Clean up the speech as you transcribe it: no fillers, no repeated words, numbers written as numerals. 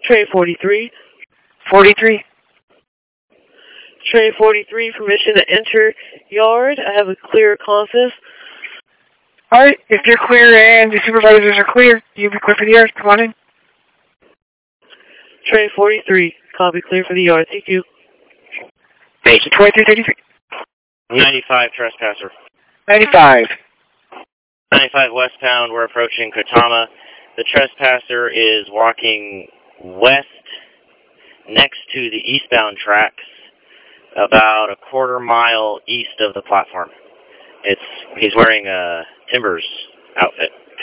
Tray 43. 43. Tray 43, permission to enter yard. I have a clear consist. Alright, if you're clear and the supervisors are clear, you'll be clear for the yard. Come on in. Tray 43, copy, clear for the yard. Thank you. Thank you. 2333. 95 trespasser. 95. 95 westbound, we're approaching Kotama. The trespasser is walking west next to the eastbound tracks, about a quarter mile east of the platform. He's wearing a Timbers outfit.